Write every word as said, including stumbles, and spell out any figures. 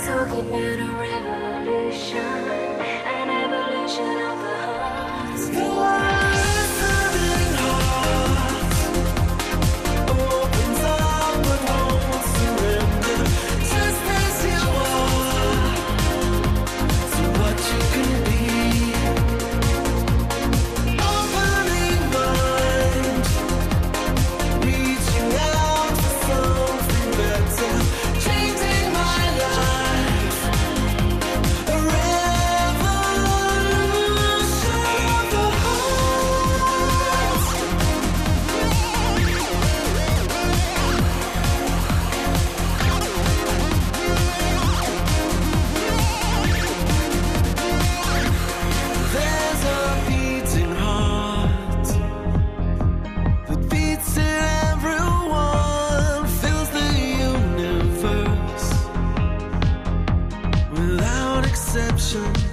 talking about a revolution, an evolution of the hearts. The listening heart opens up but won't surrender, just as you are, to what you can be. Opening mind, reaching out for something better, changing my life. A revolution of the heart. There's a beating heart that beats in everyone, fills the universe without exception.